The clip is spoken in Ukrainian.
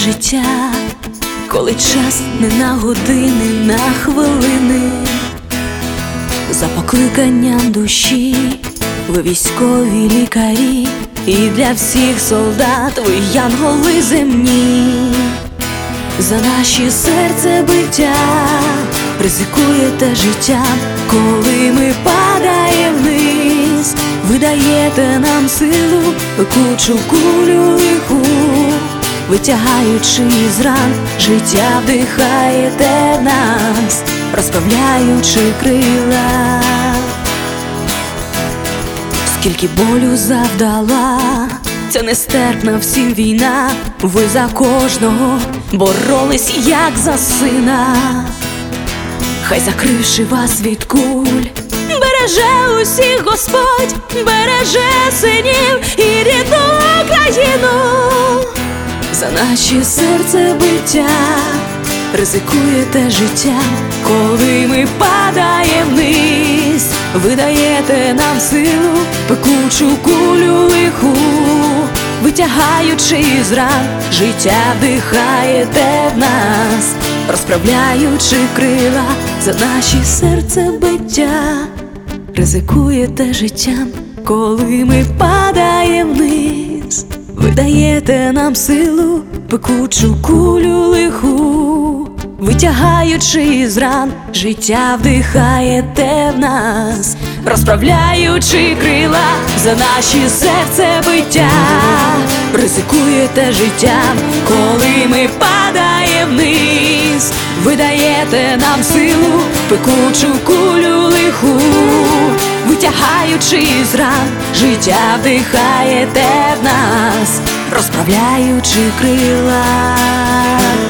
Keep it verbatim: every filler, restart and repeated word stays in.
життя, коли час не на години, на хвилини. За покликанням душі ви військові лікарі, і для всіх солдат ви янголи земні. За наші серцебиття ризикуєте життям, коли ми падаємо вниз. Ви даєте нам силу, пекучу кулю лиху, витягаючи із ран, життя вдихаєте в нас, розправляючи крила. Скільки болю завдала ця нестерпна всім війна, ви за кожного боролись, як за сина. Хай, закривши вас від куль, береже усіх Господь, береже синів і рідну країну. За наші серцебиття ризикуєте життям, коли ми падаємо вниз. Ви даєте нам силу, пекучу кулю лиху, витягаючи із ран, життя вдихаєте в нас, розправляючи крила. За наші серцебиття ризикуєте життям, коли ми падаємо вниз. Ви даєте нам силу, пекучу кулю лиху, витягаючи із ран, життя вдихаєте в нас, розправляючи крила. За наші серцебиття ризикуєте життям, коли ми падаємо вниз. Ви даєте нам силу, пекучу кулю лиху, витягаючи із ран, життя вдихаєте в нас, розправляючи крила.